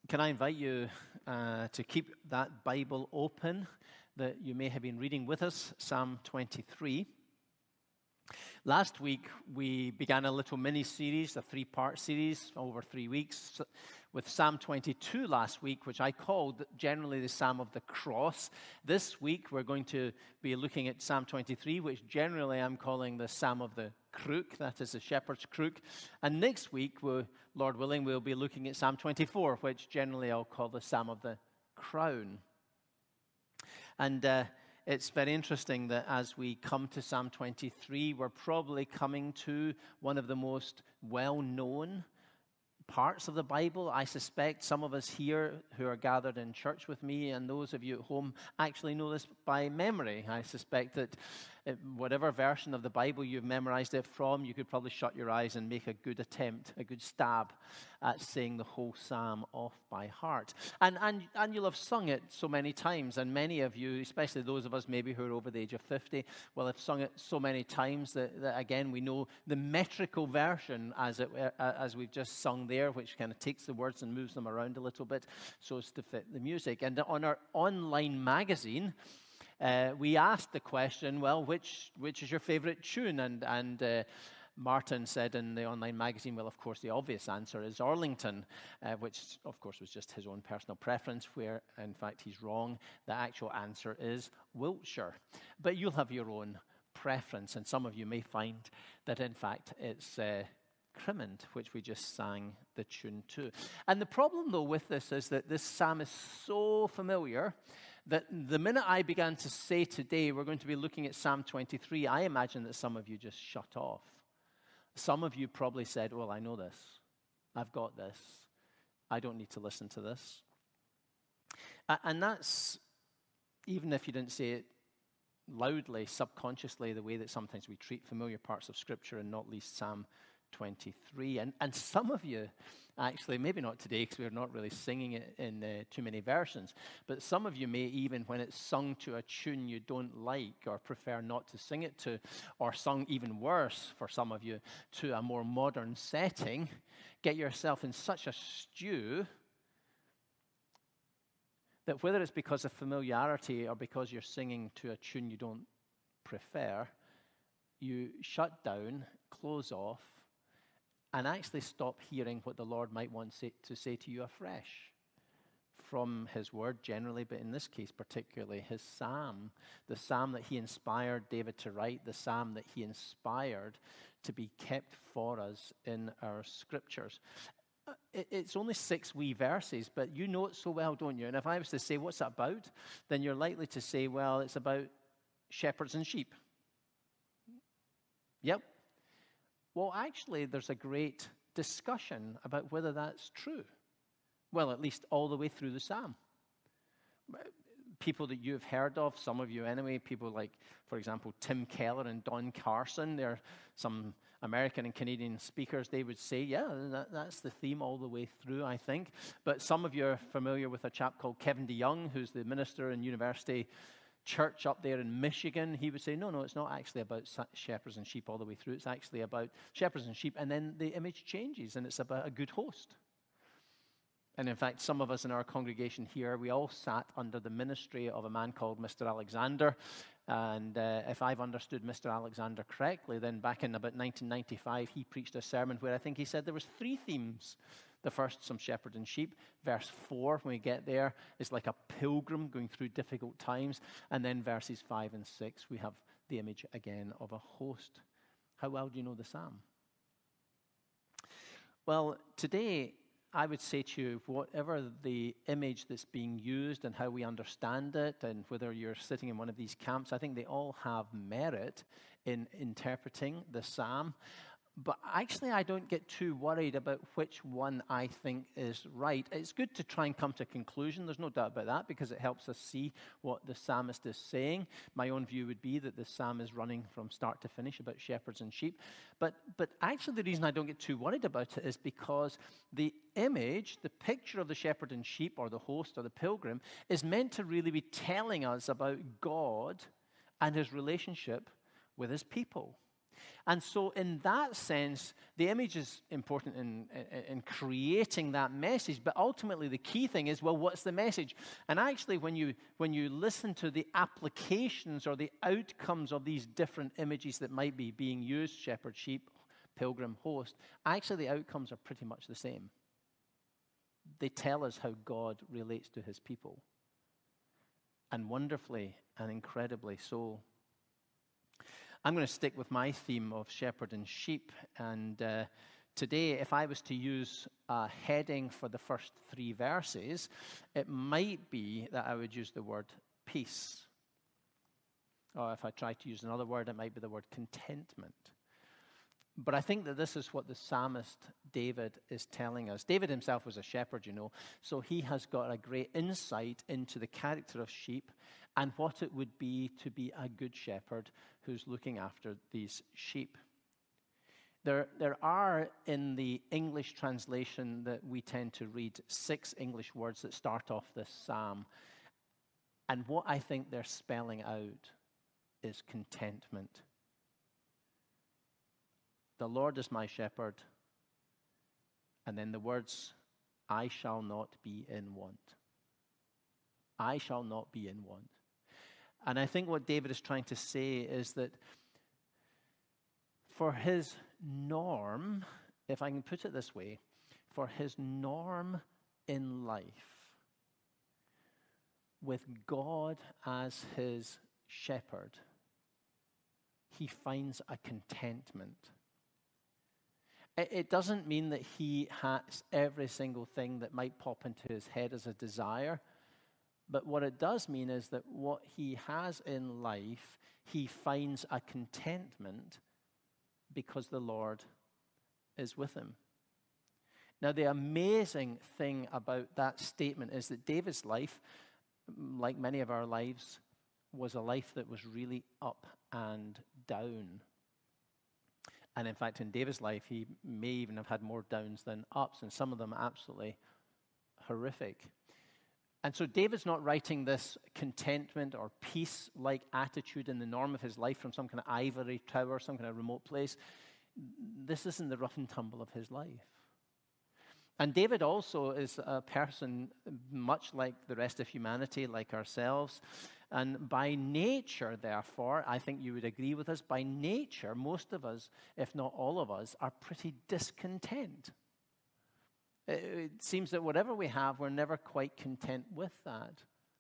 Can I invite you to keep that Bible open that you may have been reading with us, Psalm 23. Last week, we began a little mini-series, a three-part series over 3 weeks, with Psalm 22 last week, which I called generally the Psalm of the Cross. This week, we're going to be looking at Psalm 23, which generally I'm calling the Psalm of the Crook, that is the shepherd's crook. And next week, Lord willing, we'll be looking at Psalm 24, which generally I'll call the Psalm of the Crown. And it's very interesting that as we come to Psalm 23, we're probably coming to one of the most well-known parts of the Bible. I suspect some of us here who are gathered in church with me and those of you at home actually know this by memory. I suspect that whatever version of the Bible you've memorized it from, you could probably shut your eyes and make a good attempt, a good stab at saying the whole psalm off by heart. And you'll have sung it so many times, and many of you, especially those of us maybe who are over the age of 50, will have sung it so many times that again, we know the metrical version as we've just sung there, which kind of takes the words and moves them around a little bit so as to fit the music. And on our online magazine, we asked the question, well, which is your favorite tune? And Martin said in the online magazine, well, of course, the obvious answer is Arlington, which, of course, was just his own personal preference, where, in fact, he's wrong. The actual answer is Wiltshire. But you'll have your own preference, and some of you may find that, in fact, it's Crimond, which we just sang the tune to. And the problem, though, with this is that this psalm is so familiar that the minute I began to say today we're going to be looking at Psalm 23, I imagine that some of you just shut off. Some of you probably said, well, I know this. I've got this. I don't need to listen to this. And that's, even if you didn't say it loudly, subconsciously, the way that sometimes we treat familiar parts of Scripture, and not least Psalm 23. And some of you, actually, maybe not today because we're not really singing it in too many versions, but some of you may even, when it's sung to a tune you don't like or prefer not to sing it to, or sung even worse for some of you, to a more modern setting, get yourself in such a stew that whether it's because of familiarity or because you're singing to a tune you don't prefer, you shut down, close off, and actually stop hearing what the Lord might want to say to you afresh from His Word generally, but in this case particularly His psalm, the psalm that He inspired David to write, the psalm that He inspired to be kept for us in our Scriptures. It's only 6 wee verses, but you know it so well, don't you? And if I was to say, what's it about? Then you're likely to say, well, it's about shepherds and sheep. Yep. Well, actually, there's a great discussion about whether that's true. Well, at least all the way through the psalm. People that you've heard of, some of you anyway, people like, for example, Tim Keller and Don Carson, they're some American and Canadian speakers, they would say, yeah, that's the theme all the way through, I think. But some of you are familiar with a chap called Kevin DeYoung, who's the minister in University Church up there in Michigan. He would say, no, it's not actually about shepherds and sheep all the way through. It's actually about shepherds and sheep, and then the image changes, and it's about a good host. And in fact, some of us in our congregation here, we all sat under the ministry of a man called Mr. Alexander. And if I've understood Mr. Alexander correctly, then back in about 1995, he preached a sermon where I think he said there was 3 themes. The first, some shepherd and sheep. Verse 4, when we get there, is like a pilgrim going through difficult times. And then verses 5 and 6, we have the image again of a host. How well do you know the psalm? Well, today, I would say to you, whatever the image that's being used and how we understand it, and whether you're sitting in one of these camps, I think they all have merit in interpreting the psalm. But actually, I don't get too worried about which one I think is right. It's good to try and come to a conclusion. There's no doubt about that, because it helps us see what the psalmist is saying. My own view would be that the psalm is running from start to finish about shepherds and sheep. But actually, the reason I don't get too worried about it is because the image, the picture of the shepherd and sheep, or the host, or the pilgrim, is meant to really be telling us about God and His relationship with His people. And so in that sense, the image is important in creating that message. But ultimately, the key thing is, well, what's the message? And actually, when you listen to the applications or the outcomes of these different images that might be being used, shepherd, sheep, pilgrim, host, actually the outcomes are pretty much the same. They tell us how God relates to his people. And wonderfully and incredibly so. I'm going to stick with my theme of shepherd and sheep. And today, if I was to use a heading for the first 3 verses, it might be that I would use the word peace. Or if I try to use another word, it might be the word contentment. But I think that this is what the psalmist David is telling us. David himself was a shepherd, so he has got a great insight into the character of sheep and what it would be to be a good shepherd who's looking after these sheep. There are, in the English translation that we tend to read, 6 English words that start off this psalm. And what I think they're spelling out is contentment. The Lord is my shepherd. And then the words, I shall not be in want. I shall not be in want. And I think what David is trying to say is that for his norm, if I can put it this way, for his norm in life, with God as his shepherd, he finds a contentment. It doesn't mean that he has every single thing that might pop into his head as a desire. But what it does mean is that what he has in life, he finds a contentment because the Lord is with him. Now, the amazing thing about that statement is that David's life, like many of our lives, was a life that was really up and down. And in fact, in David's life, he may even have had more downs than ups, and some of them absolutely horrific. And so David's not writing this contentment or peace-like attitude in the norm of his life from some kind of ivory tower, some kind of remote place. This isn't the rough and tumble of his life. And David also is a person much like the rest of humanity, like ourselves. And by nature, therefore, I think you would agree with us, by nature, most of us, if not all of us, are pretty discontent. It seems that whatever we have, we're never quite content with that.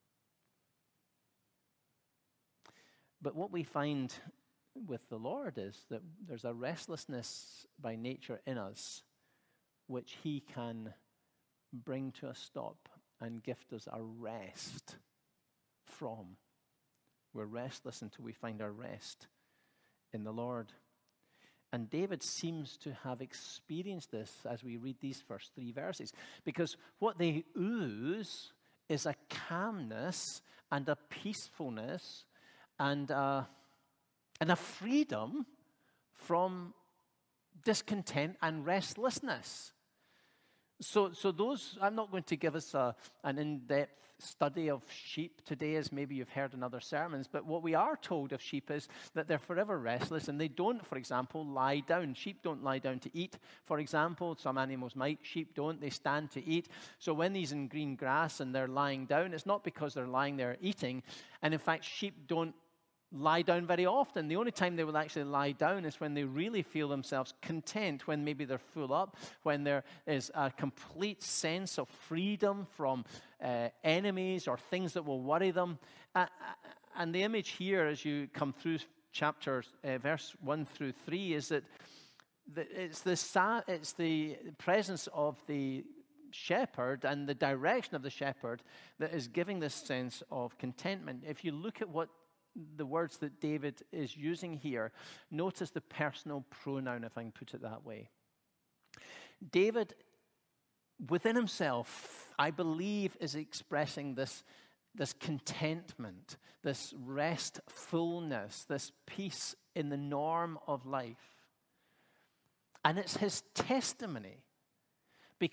But what we find with the Lord is that there's a restlessness by nature in us which he can bring to a stop and gift us a rest from. We're restless until we find our rest in the Lord. And David seems to have experienced this as we read these first 3 verses. Because what they ooze is a calmness and a peacefulness and a freedom from discontent and restlessness. So those, I'm not going to give us an in-depth study of sheep today, as maybe you've heard in other sermons, but what we are told of sheep is that they're forever restless, and they don't, for example, lie down. Sheep don't lie down to eat, for example. Some animals might. Sheep don't. They stand to eat. So when they're in green grass and they're lying down, it's not because they're lying there eating. And in fact, sheep don't lie down very often. The only time they will actually lie down is when they really feel themselves content, when maybe they're full up, when there is a complete sense of freedom from enemies or things that will worry them. And the image here, as you come through chapters, verse 1 through 3, is that it's the presence of the shepherd and the direction of the shepherd that is giving this sense of contentment. If you look at what the words that David is using here, notice the personal pronoun, if I can put it that way. David, within himself, I believe, is expressing this contentment, this restfulness, this peace in the norm of life. And it's his testimony, because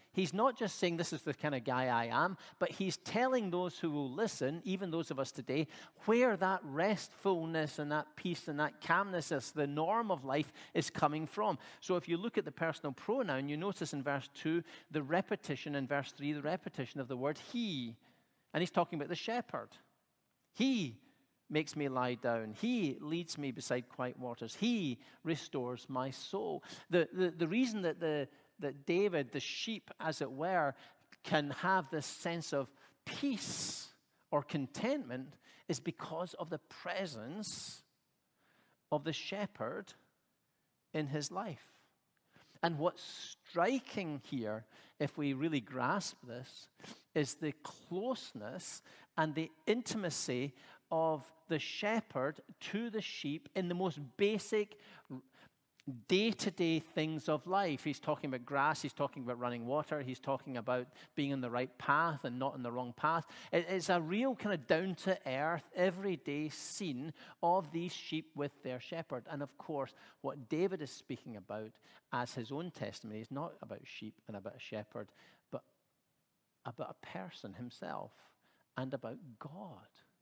he's not just saying this is the kind of guy I am, but he's telling those who will listen, even those of us today, where that restfulness and that peace and that calmness is the norm of life is coming from. So if you look at the personal pronoun, you notice in verse 2 the repetition, in verse 3 the repetition of the word he. And he's talking about the shepherd. He makes me lie down. He leads me beside quiet waters. He restores my soul. The reason that David, the sheep, as it were, can have this sense of peace or contentment is because of the presence of the shepherd in his life. And what's striking here, if we really grasp this, is the closeness and the intimacy of the shepherd to the sheep in the most basic day-to-day things of life. He's talking about grass, he's talking about running water, he's talking about being on the right path and not on the wrong path. It's a real kind of down-to-earth, everyday scene of these sheep with their shepherd. And of course, what David is speaking about as his own testimony is not about sheep and about a shepherd, but about a person himself and about God.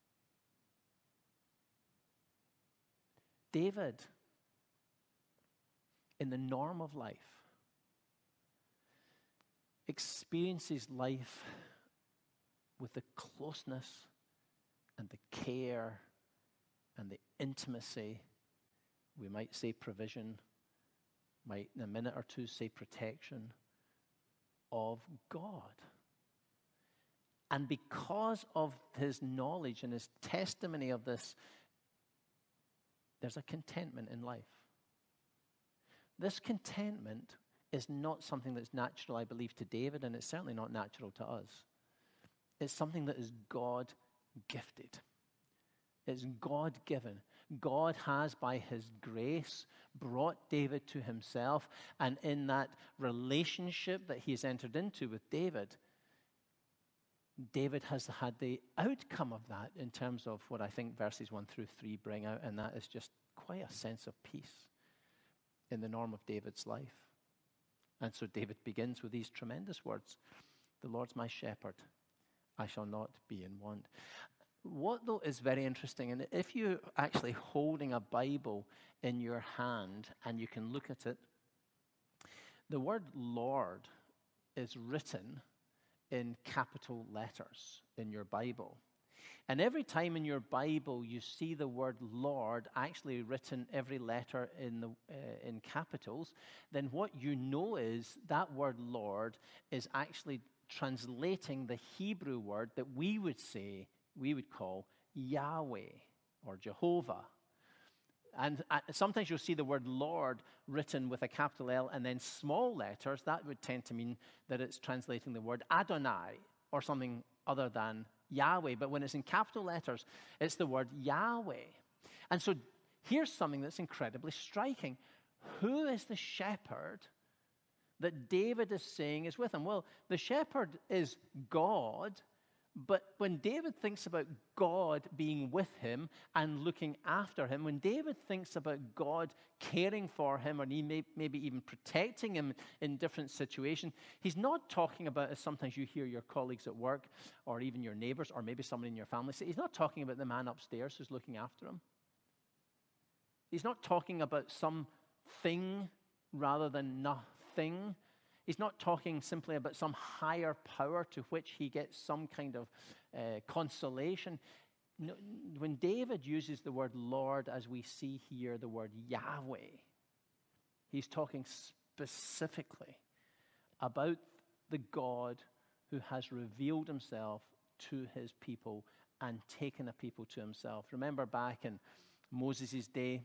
David, in the norm of life, experiences life with the closeness and the care and the intimacy, we might say provision, might in a minute or two say protection, of God. And because of his knowledge and his testimony of this, there's a contentment in life. This contentment is not something that's natural, I believe, to David, and it's certainly not natural to us. It's something that is God-gifted. It's God-given. God has, by his grace, brought David to himself, and in that relationship that he has entered into with David, David has had the outcome of that in terms of what I think verses 1 through 3 bring out, and that is just quite a sense of peace in the norm of David's life. And so David begins with these tremendous words, "The Lord's my shepherd, I shall not be in want." What, though, is very interesting, and if you're actually holding a Bible in your hand and you can look at it, the word Lord is written in capital letters in your Bible. And every time in your Bible you see the word Lord actually written every letter in capitals, then what you know is that word Lord is actually translating the Hebrew word that we would call Yahweh or Jehovah. And sometimes you'll see the word Lord written with a capital L and then small letters. That would tend to mean that it's translating the word Adonai or something other than Yahweh. But when it's in capital letters, it's the word Yahweh. And so here's something that's incredibly striking. Who is the shepherd that David is saying is with him? Well, the shepherd is God. But when David thinks about God being with him and looking after him, when David thinks about God caring for him or maybe even protecting him in different situations, he's not talking about, as sometimes you hear your colleagues at work or even your neighbors or maybe someone in your family say, he's not talking about the man upstairs who's looking after him. He's not talking about something rather than nothing. He's not talking simply about some higher power to which he gets some kind of consolation. No, when David uses the word Lord, as we see here the word Yahweh, he's talking specifically about the God who has revealed himself to his people and taken a people to himself. Remember back in Moses' day,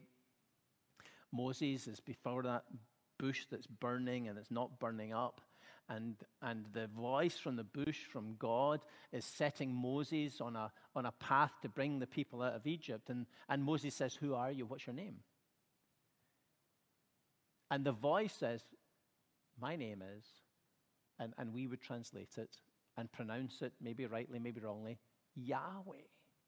Moses is before that bush that's burning and it's not burning up, and the voice from the bush from God is setting Moses on a path to bring the people out of Egypt, and Moses says, "Who are you? What's your name?" And the voice says, "My name is," and we would translate it and pronounce it, maybe rightly, maybe wrongly, Yahweh.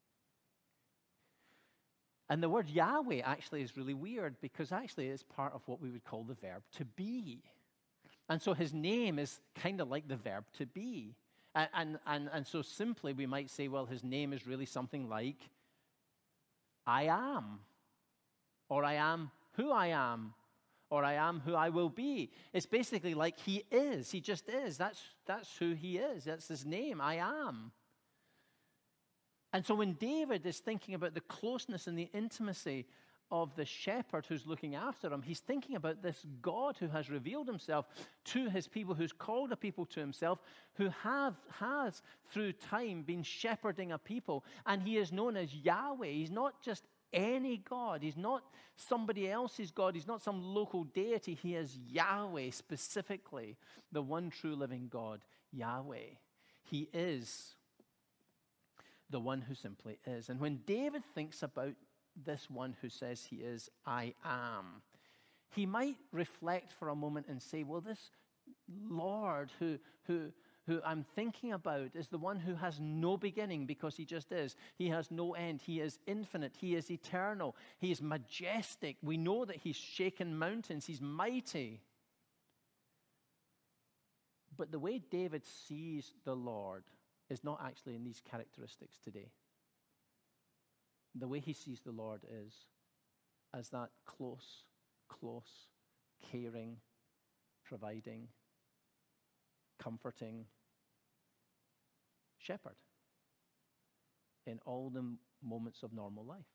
And the word Yahweh actually is really weird because actually it's part of what we would call the verb to be. And so his name is kind of like the verb to be. And so simply we might say, well, his name is really something like, I am, or I am who I am, or I am who I will be. It's basically like he is. He just is. That's who he is. That's his name. I am. And so when David is thinking about the closeness and the intimacy of the shepherd who's looking after him, he's thinking about this God who has revealed himself to his people, who's called a people to himself, who has through time been shepherding a people. And he is known as Yahweh. He's not just any God. He's not somebody else's God. He's not some local deity. He is Yahweh specifically, the one true living God, Yahweh. He is the one who simply is. And when David thinks about this one who says he is, I am, he might reflect for a moment and say, well, this Lord who I'm thinking about is the one who has no beginning, because he just is. He has no end. He is infinite. He is eternal. He is majestic. We know that he's shaken mountains. He's mighty. But the way David sees the Lord is not actually in these characteristics today. The way he sees the Lord is as that close, caring, providing, comforting shepherd in all the moments of normal life.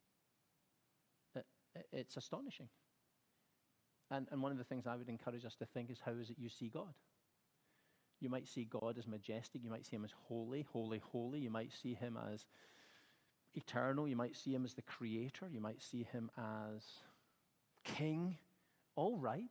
It's astonishing. And one of the things I would encourage us to think is, how is it you see God? You might see God as majestic. You might see him as holy, holy, holy. You might see him as eternal. You might see him as the creator. You might see him as king. All right.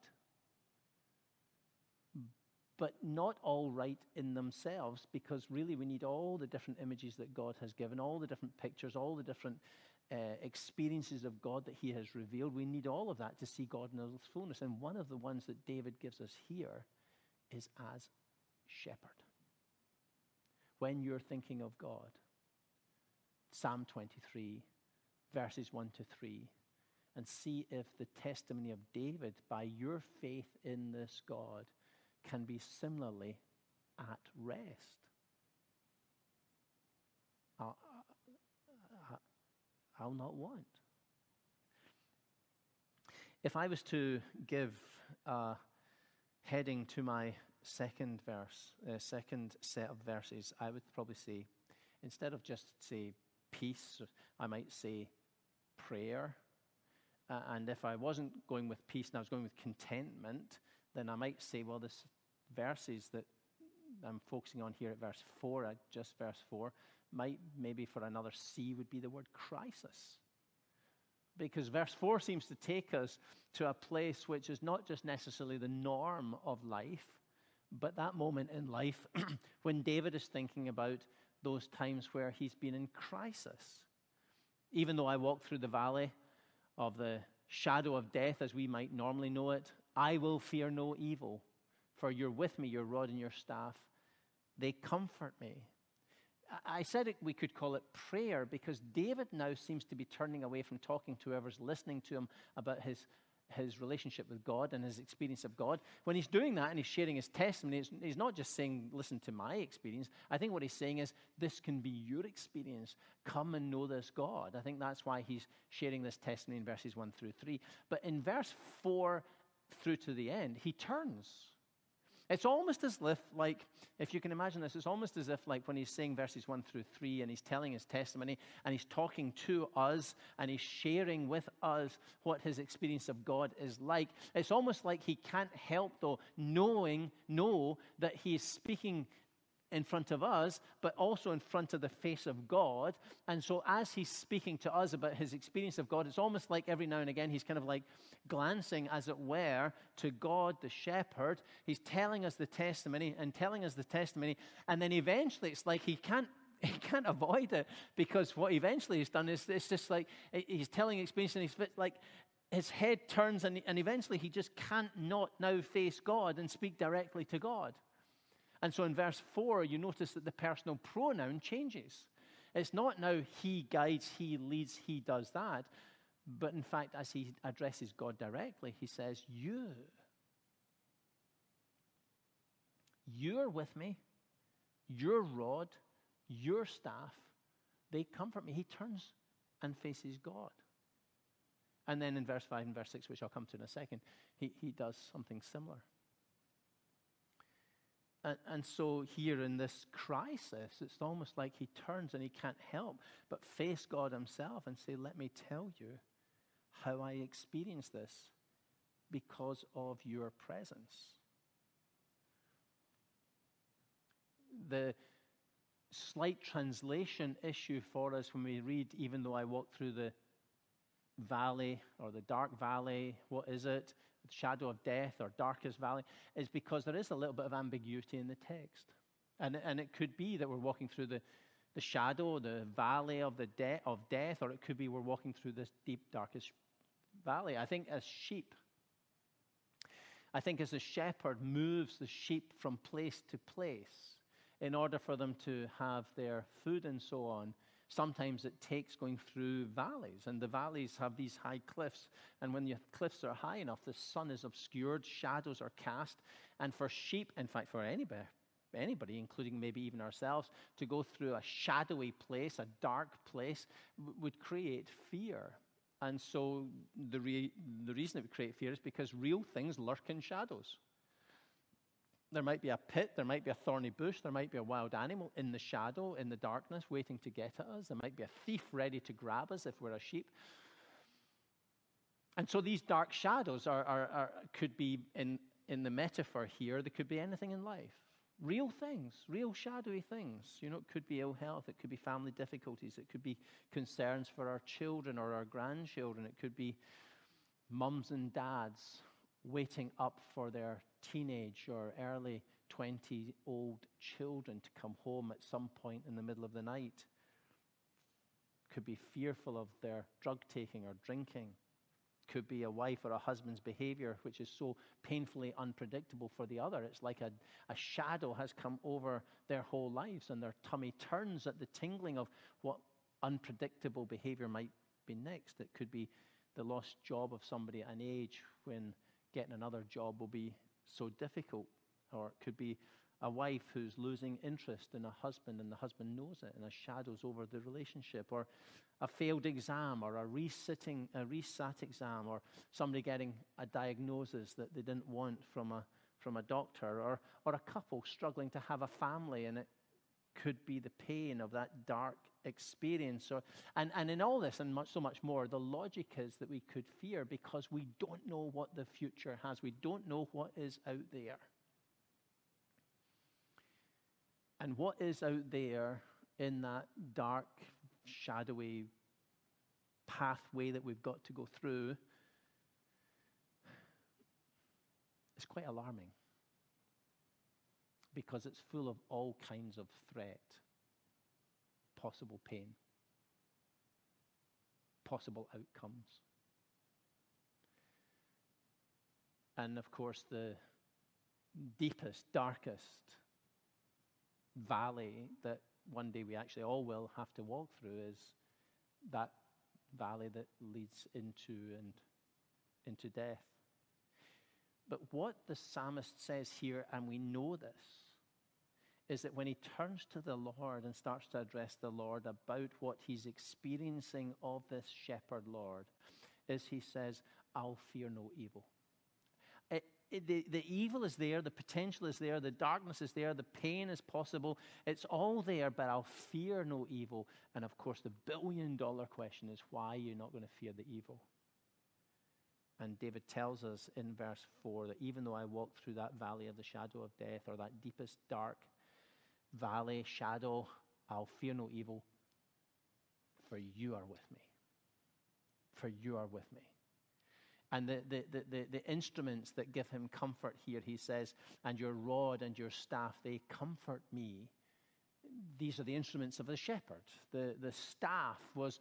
But not all right in themselves, because really we need all the different images that God has given, all the different pictures, all the different experiences of God that he has revealed. We need all of that to see God in his fullness. And one of the ones that David gives us here is as shepherd. When you're thinking of God, Psalm 23, verses 1 to 3, and see if the testimony of David by your faith in this God can be similarly at rest. I'll not want. If I was to give a heading to my second set of verses, I would probably say, instead of just say peace, I might say prayer. And if I wasn't going with peace and I was going with contentment, then I might say, well, this verses that I'm focusing on here at verse 4, just verse 4, might maybe for another C would be the word crisis. Because verse 4 seems to take us to a place which is not just necessarily the norm of life, but that moment in life when David is thinking about those times where he's been in crisis. Even though I walk through the valley of the shadow of death, as we might normally know it, I will fear no evil, for you're with me, your rod and your staff, they comfort me. I said we could call it prayer, because David now seems to be turning away from talking to whoever's listening to him about his relationship with God and his experience of God. When he's doing that and he's sharing his testimony, he's not just saying, listen to my experience. I think what he's saying is, this can be your experience. Come and know this God. I think that's why he's sharing this testimony in verses 1 through 3. But in verse 4 through to the end, he turns. It's almost as if you can imagine this, it's almost as if like when he's saying verses 1 through 3 and he's telling his testimony and he's talking to us and he's sharing with us what his experience of God is like. It's almost like he can't help though know that he's speaking in front of us, but also in front of the face of God. And so as he's speaking to us about his experience of God, it's almost like every now and again he's kind of like glancing, as it were, to God, the shepherd. He's telling us the testimony, and then eventually it's like he can't avoid it, because what eventually he's done is it's just like he's telling experience, and he's like his head turns, and eventually he just can't not now face God and speak directly to God. And so in verse 4, you notice that the personal pronoun changes. It's not now he guides, he leads, he does that. But in fact, as he addresses God directly, he says, you. You're with me. Your rod, your staff, they comfort me. He turns and faces God. And then in verse 5 and verse 6, which I'll come to in a second, he does something similar. And so here in this crisis, it's almost like he turns and he can't help but face God himself and say, let me tell you how I experience this because of your presence. The slight translation issue for us when we read, even though I walk through the valley or the dark valley, what is it? The shadow of death or darkest valley, is because there is a little bit of ambiguity in the text. And it could be that we're walking through the shadow, the valley of of death, or it could be we're walking through this deep, darkest valley. I think as sheep, as the shepherd moves the sheep from place to place in order for them to have their food and so on, sometimes it takes going through valleys, and the valleys have these high cliffs, and when the cliffs are high enough, the sun is obscured, shadows are cast, and for sheep, in fact for anybody, including maybe even ourselves, to go through a shadowy place, a dark place, would create fear. And so the reason it would create fear is because real things lurk in shadows. There might be a pit, there might be a thorny bush, there might be a wild animal in the shadow, in the darkness, waiting to get at us. There might be a thief ready to grab us if we're a sheep. And so these dark shadows could be, in the metaphor here, they could be anything in life. Real things, real shadowy things. You know, it could be ill health, it could be family difficulties, it could be concerns for our children or our grandchildren, it could be mums and dads waiting up for their teenage or early 20-old children to come home at some point in the middle of the night. Could be fearful of their drug taking or drinking. Could be a wife or a husband's behavior, which is so painfully unpredictable for the other. It's like a shadow has come over their whole lives, and their tummy turns at the tingling of what unpredictable behavior might be next. It could be the lost job of somebody at an age when getting another job will be so difficult. Or it could be a wife who's losing interest in a husband, and the husband knows it, and a shadow's over the relationship. Or a failed exam, or a resat exam, or somebody getting a diagnosis that they didn't want from a doctor, or a couple struggling to have a family, and it could be the pain of that dark experience. And in all this and so much more, the logic is that we could fear because we don't know what the future has. We don't know what is out there. And what is out there in that dark, shadowy pathway that we've got to go through is quite alarming, because it's full of all kinds of threat, possible pain, possible outcomes. And of course, the deepest, darkest valley that one day we actually all will have to walk through is that valley that leads into death. But what the psalmist says here, and we know this, is that when he turns to the Lord and starts to address the Lord about what he's experiencing of this shepherd Lord, is he says, I'll fear no evil. The evil is there, the potential is there, the darkness is there, the pain is possible. It's all there, but I'll fear no evil. And of course, the billion-dollar question is, why are you not going to fear the evil? And David tells us in verse 4 that even though I walk through that valley of the shadow of death, or that deepest dark valley shadow, I'll fear no evil, for you are with me. For you are with me. And the instruments that give him comfort here, he says, and your rod and your staff, they comfort me. These are the instruments of the shepherd. The staff was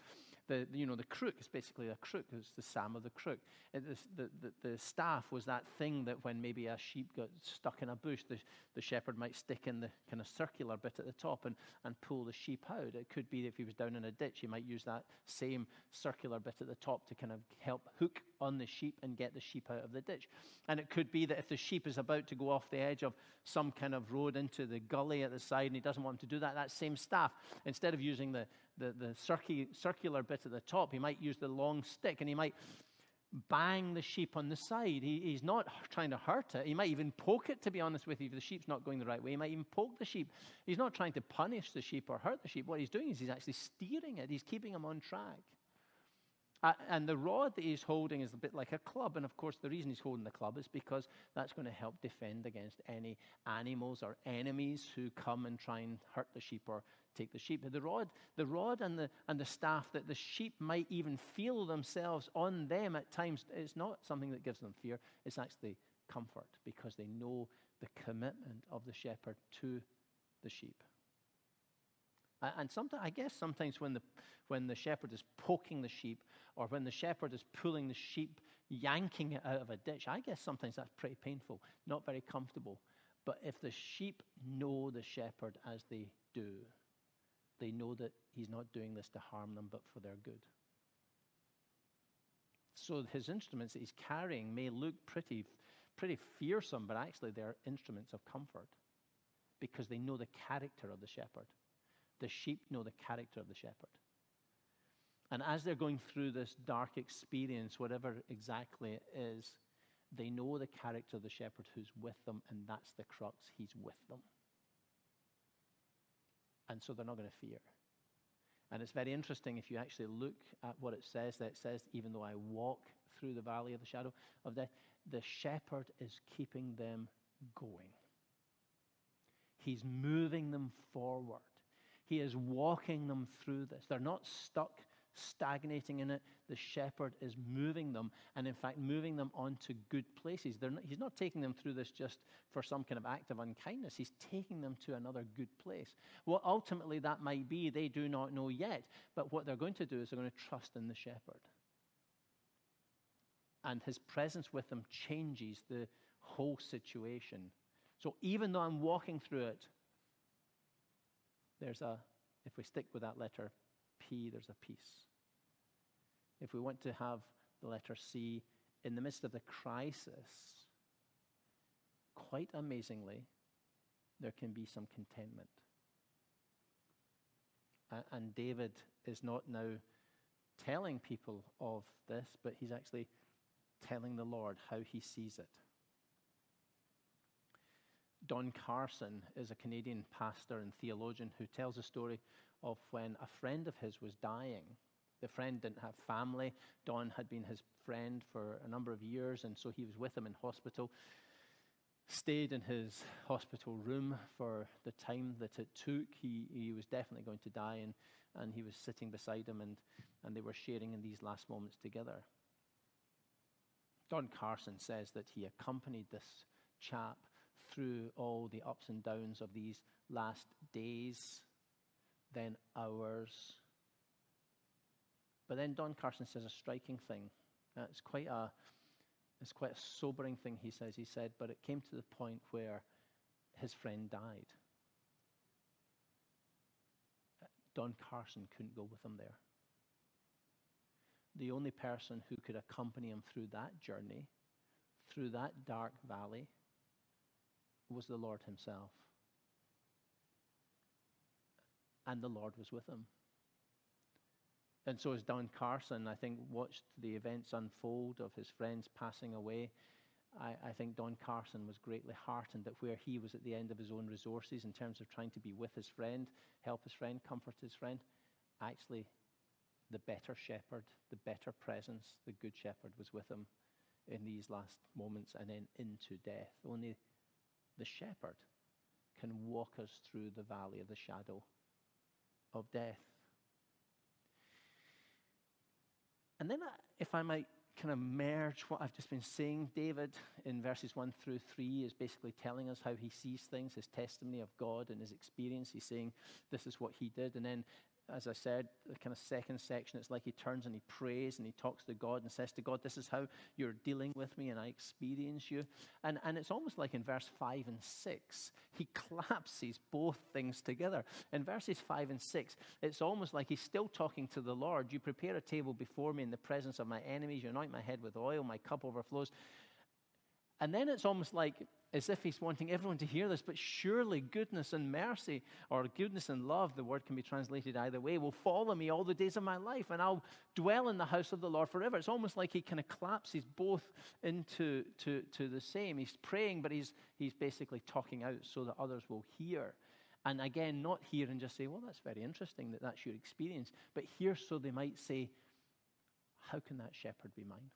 The crook is basically a crook. It's the Psalm of the crook. The staff was that thing that when maybe a sheep got stuck in a bush, the shepherd might stick in the kind of circular bit at the top and pull the sheep out. It could be that if he was down in a ditch, he might use that same circular bit at the top to kind of help hook on the sheep and get the sheep out of the ditch. And it could be that if the sheep is about to go off the edge of some kind of road into the gully at the side and he doesn't want him to do that, that same staff, instead of using the circular bit at the top, he might use the long stick and he might bang the sheep on the side. He's not trying to hurt it. He might even poke it, to be honest with you, if the sheep's not going the right way. He might even poke the sheep. He's not trying to punish the sheep or hurt the sheep. What he's doing is he's actually steering it. He's keeping him on track. And the rod that he's holding is a bit like a club. And of course, the reason he's holding the club is because that's going to help defend against any animals or enemies who come and try and hurt the sheep or take the sheep. The rod and the staff that the sheep might even feel themselves on them at times, it's not something that gives them fear. It's actually comfort because they know the commitment of the shepherd to the sheep. And sometimes when the shepherd is poking the sheep or when the shepherd is pulling the sheep, yanking it out of a ditch, I guess sometimes that's pretty painful, not very comfortable. But if the sheep know the shepherd as they do, they know that he's not doing this to harm them, but for their good. So his instruments that he's carrying may look pretty fearsome, but actually they're instruments of comfort because they know the character of the shepherd. The sheep know the character of the shepherd. And as they're going through this dark experience, whatever exactly it is, they know the character of the shepherd who's with them, and that's the crux. He's with them. And so they're not going to fear. And it's very interesting if you actually look at what it says, that it says, even though I walk through the valley of the shadow of death, the shepherd is keeping them going. He's moving them forward. He is walking them through this. They're not stuck, stagnating in it. The shepherd is moving them, and in fact, moving them onto good places. He's not taking them through this just for some kind of act of unkindness. He's taking them to another good place. What ultimately that might be, they do not know yet. But what they're going to do is they're going to trust in the shepherd. And his presence with them changes the whole situation. So even though I'm walking through it, if we stick with that letter P, there's a peace. If we want to have the letter C, in the midst of the crisis, quite amazingly, there can be some contentment. And David is not now telling people of this, but he's actually telling the Lord how he sees it. Don Carson is a Canadian pastor and theologian who tells a story of when a friend of his was dying. The friend didn't have family. Don had been his friend for a number of years, and so he was with him in hospital, stayed in his hospital room for the time that it took. He was definitely going to die, and he was sitting beside him, and they were sharing in these last moments together. Don Carson says that he accompanied this chap through all the ups and downs of these last days, then hours. But then Don Carson says a striking thing. It's quite a sobering thing, he says. He said, but it came to the point where his friend died. Don Carson couldn't go with him there. The only person who could accompany him through that journey, through that dark valley, was the Lord himself. And the Lord was with him. And so as Don Carson, I think, watched the events unfold of his friends passing away, I think Don Carson was greatly heartened that where he was at the end of his own resources in terms of trying to be with his friend, help his friend, comfort his friend, actually the better shepherd, the better presence, the good shepherd was with him in these last moments and then into death. Only the shepherd can walk us through the valley of the shadow of death. And then if I might kind of merge what I've just been saying, David in verses 1 through 3 is basically telling us how he sees things, his testimony of God and his experience. He's saying this is what he did. And then as I said, the kind of second section, it's like he turns and he prays and he talks to God and says to God, this is how you're dealing with me and I experience you. And it's almost like in verse 5 and 6, he collapses both things together. In verses 5 and 6, it's almost like he's still talking to the Lord. You prepare a table before me in the presence of my enemies. You anoint my head with oil. My cup overflows. And then it's almost like as if he's wanting everyone to hear this, but surely goodness and mercy, or goodness and love, the word can be translated either way, will follow me all the days of my life, and I'll dwell in the house of the Lord forever. It's almost like he kind of collapses both into the same. He's praying, but he's basically talking out so that others will hear. And again, not hear and just say, well, that's very interesting that that's your experience, but hear so they might say, how can that shepherd be mine?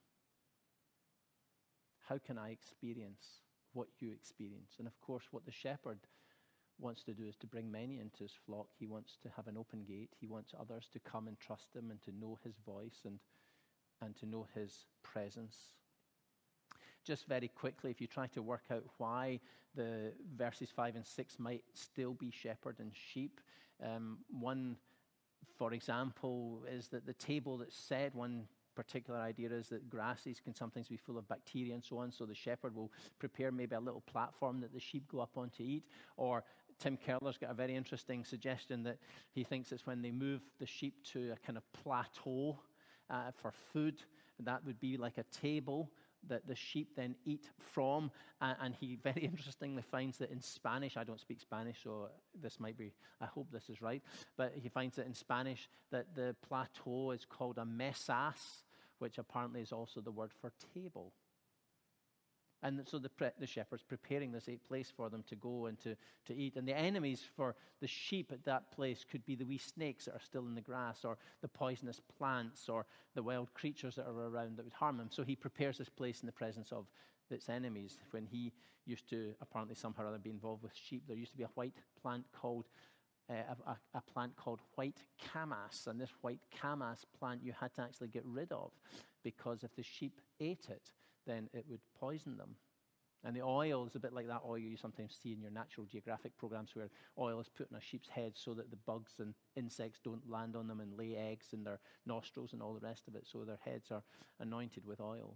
How can I experience what you experience? And of course, what the shepherd wants to do is to bring many into his flock. He wants to have an open gate. He wants others to come and trust him and to know his voice and to know his presence. Just very quickly, if you try to work out why the verses 5 and 6 might still be shepherd and sheep, one, for example, is that the table that's set, one particular idea is that grasses can sometimes be full of bacteria and so on, so the shepherd will prepare maybe a little platform that the sheep go up on to eat. Or Tim Keller's got a very interesting suggestion that he thinks it's when they move the sheep to a kind of plateau for food, that would be like a table that the sheep then eat from. And he very interestingly finds that in Spanish, I don't speak Spanish, so this might be, I hope this is right, but he finds that in Spanish that the plateau is called a mesas, which apparently is also the word for table. And so the shepherd's preparing this place for them to go and to eat. And the enemies for the sheep at that place could be the wee snakes that are still in the grass, or the poisonous plants, or the wild creatures that are around that would harm them. So he prepares this place in the presence of its enemies. When he used to apparently somehow or other be involved with sheep, there used to be a white plant called a plant called white camas. And this white camas plant you had to actually get rid of, because if the sheep ate it, then it would poison them. And the oil is a bit like that oil you sometimes see in your Natural Geographic programs, where oil is put on a sheep's head so that the bugs and insects don't land on them and lay eggs in their nostrils and all the rest of it, so their heads are anointed with oil.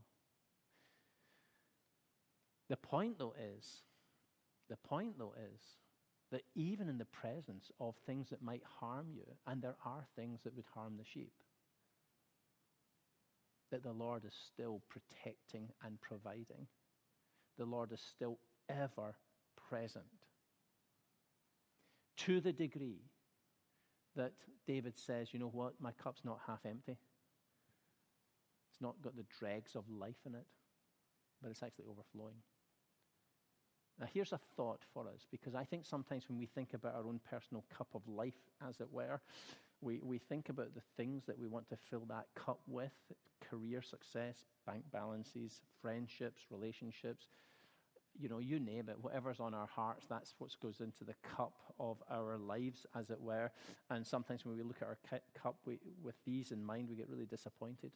The point though is that even in the presence of things that might harm you, and there are things that would harm the sheep, that the Lord is still protecting and providing. The Lord is still ever present. To the degree that David says, you know what, my cup's not half empty. It's not got the dregs of life in it, but it's actually overflowing. Now here's a thought for us, because I think sometimes when we think about our own personal cup of life, as it were, we think about the things that we want to fill that cup with: career success, bank balances, friendships, relationships, you name it, whatever's on our hearts, that's what goes into the cup of our lives, as it were. And sometimes when we look at our cup with these in mind, we get really disappointed.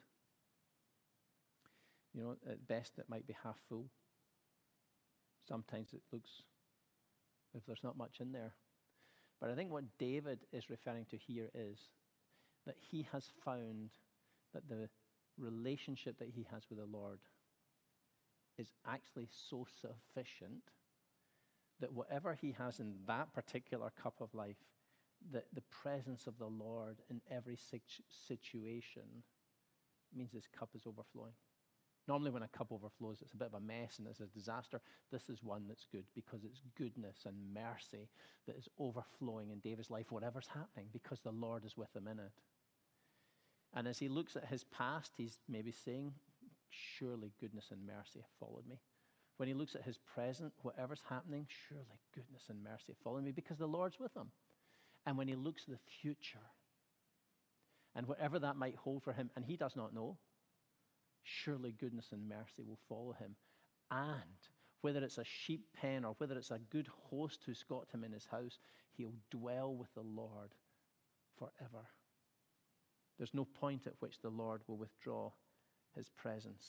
At best it might be half full. Sometimes it looks if there's not much in there. But I think what David is referring to here is that he has found that the relationship that he has with the Lord is actually so sufficient that whatever he has in that particular cup of life, that the presence of the Lord in every situation means his cup is overflowing. Normally when a cup overflows, it's a bit of a mess and it's a disaster. This is one that's good because it's goodness and mercy that is overflowing in David's life, whatever's happening, because the Lord is with him in it. And as he looks at his past, he's maybe saying, surely goodness and mercy have followed me. When he looks at his present, whatever's happening, surely goodness and mercy have followed me, because the Lord's with him. And when he looks at the future, and whatever that might hold for him, and he does not know, surely goodness and mercy will follow him. And whether it's a sheep pen or whether it's a good host who's got him in his house, he'll dwell with the Lord forever. There's no point at which the Lord will withdraw his presence.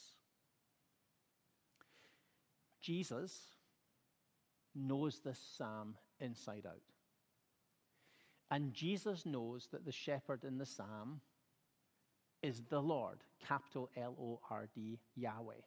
Jesus knows this psalm inside out. And Jesus knows that the shepherd in the psalm is the Lord, capital Lord, Yahweh.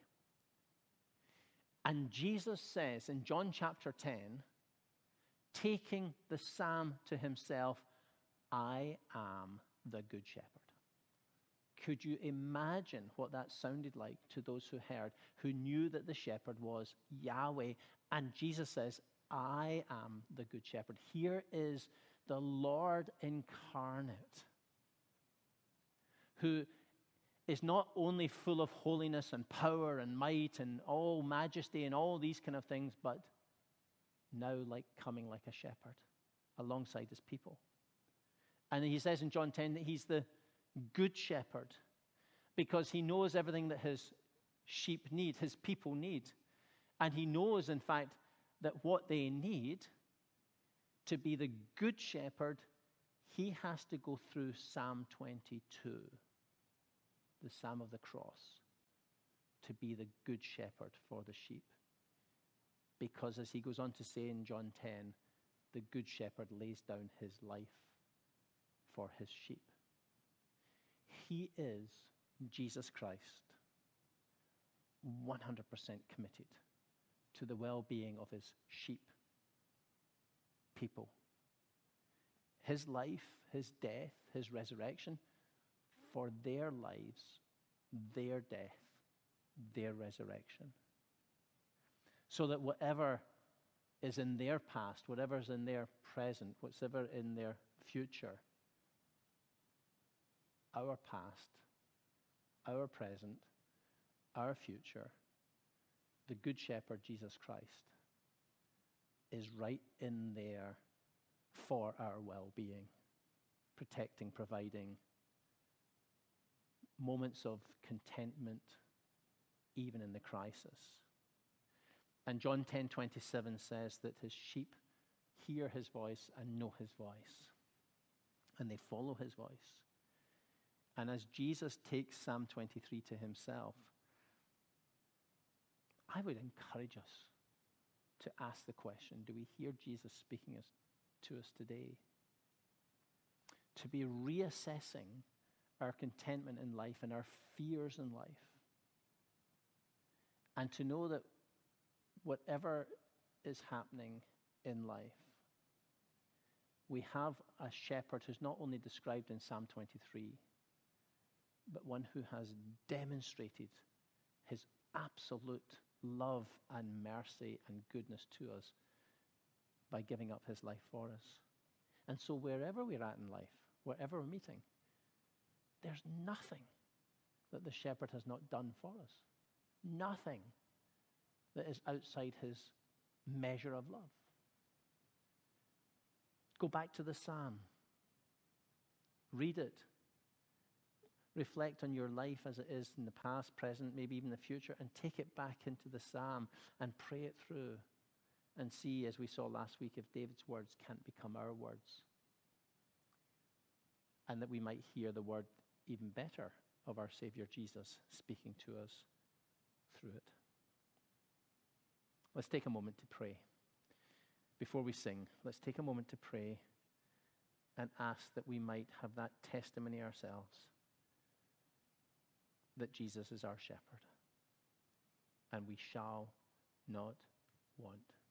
And Jesus says in John chapter 10, taking the psalm to himself, I am the good shepherd. Could you imagine what that sounded like to those who heard, who knew that the shepherd was Yahweh? And Jesus says, I am the good shepherd. Here is the Lord incarnate, who is not only full of holiness and power and might and all majesty and all these kind of things, but now coming like a shepherd alongside his people. And he says in John 10 that he's the good shepherd because he knows everything that his sheep need, his people need. And he knows, in fact, that what they need to be the good shepherd, he has to go through Psalm 22, the Psalm of the cross, to be the good shepherd for the sheep. Because as he goes on to say in John 10, the good shepherd lays down his life for his sheep. He is Jesus Christ, 100% committed to the well-being of his sheep, people. His life, his death, his resurrection, for their lives, their death, their resurrection. So that whatever is in their past, whatever is in their present, whatever in their future, our past, our present, our future, the Good Shepherd, Jesus Christ, is right in there for our well-being, protecting, providing moments of contentment, even in the crisis. And John 10:27 says that his sheep hear his voice and know his voice, and they follow his voice. And as Jesus takes Psalm 23 to himself, I would encourage us to ask the question, do we hear Jesus speaking to us today? To be reassessing our contentment in life and our fears in life. And to know that whatever is happening in life, we have a shepherd who's not only described in Psalm 23, but one who has demonstrated his absolute love and mercy and goodness to us by giving up his life for us. And so wherever we're at in life, wherever we're meeting, there's nothing that the shepherd has not done for us. Nothing that is outside his measure of love. Go back to the psalm. Read it. Reflect on your life as it is in the past, present, maybe even the future, and take it back into the psalm and pray it through and see, as we saw last week, if David's words can't become our words. And that we might hear the word even better of our Savior Jesus speaking to us through it. Let's take a moment to pray. Before we sing, let's take a moment to pray and ask that we might have that testimony ourselves that Jesus is our shepherd and we shall not want.